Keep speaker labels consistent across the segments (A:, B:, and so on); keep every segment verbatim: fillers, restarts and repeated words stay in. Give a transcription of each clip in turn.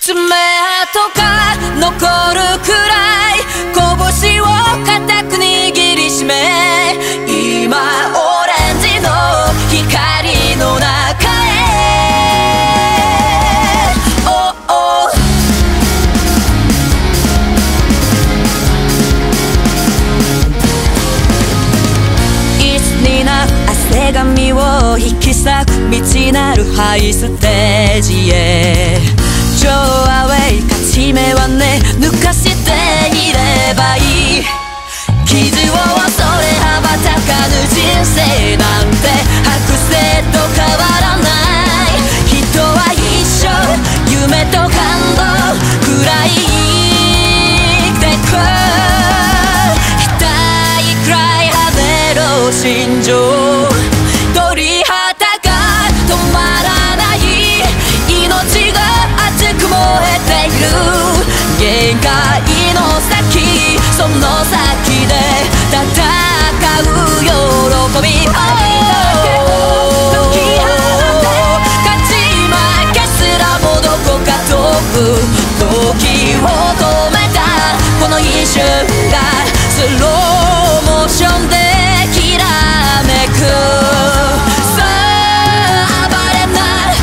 A: 爪痕が残るくらい拳を固く握りしめ、今オレンジの光の中へ、oh, oh. いつにな汗髪を引き裂く道なるハイステージへ、超アウェイ勝ち目はね抜かしていればいい、傷を恐れ羽ばたかぬ人生なんて白線と変わらない、人は一生夢と感動くらい生きてく、額くらい跳ねろ心情、鳥肌が止まらない、命が熱く燃えている、限界の先その先で戦う喜び、oh、解き放て勝ち負けすらもどこか遠く、時を止めたこの一瞬がスローモーションできらめく、さあ暴れない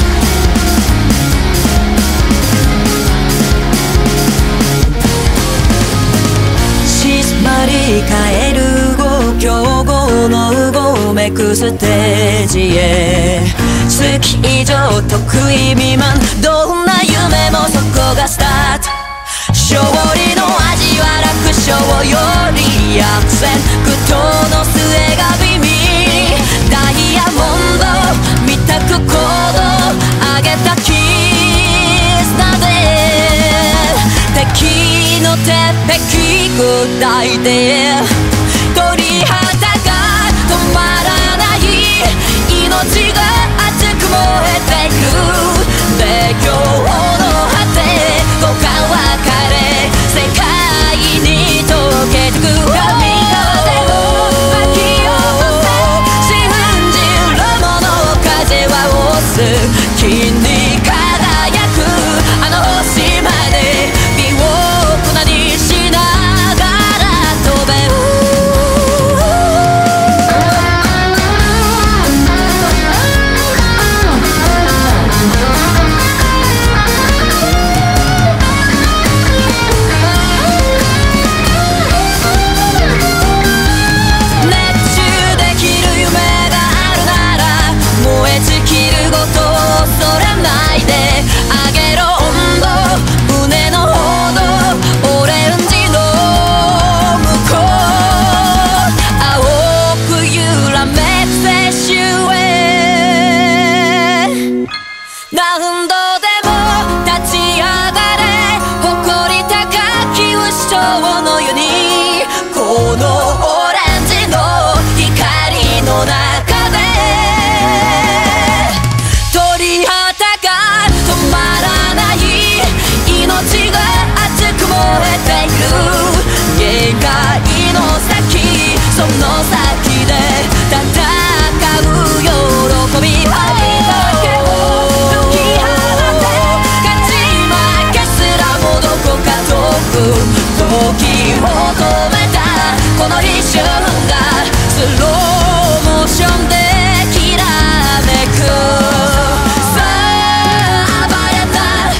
A: 静まり返るご強豪のうごめくステージへ、好き以上得意未満どんな夢もそこがスタート、勝利の味は楽勝より悪戦苦闘の末が美味、ダイヤモンド見たく行動上げた絆で敵の鉄壁砕いて、鳥肌が止まらない、命が熱く燃えている、熱狂の果て五感分かれ世界に溶けてく、神風を巻き起こせ信じる者風は押す、金に輝くあの星まで身を粉にしながら飛べる、熱中できる夢があるなら燃え尽きることを恐れないで、上げろ温度胸のほどオレンジの向こう、青く揺らめく青春へ、何度でも立ち上がれ誇り高き牛長のように、このオレンジの光の中で鳥肌が止まらない、命が熱く燃えている、限界の先その先で戦う喜び、oh、解き放て勝ち負けすらもどこか遠く、時を止めたこの一瞬がスローモーションできらめく、さあ暴れない、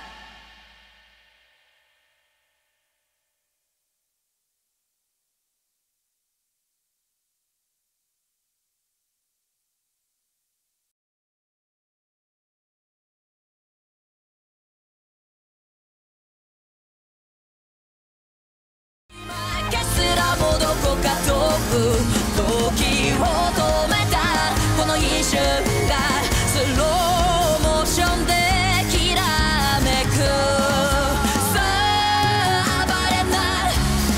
A: 負けすらもどこか遠く、時を止めたこの一瞬がスローモーションできらめく、さあ暴れない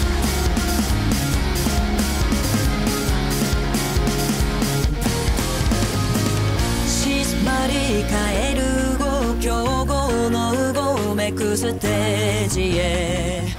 A: 静まり返るご強豪のうごめくステージへ、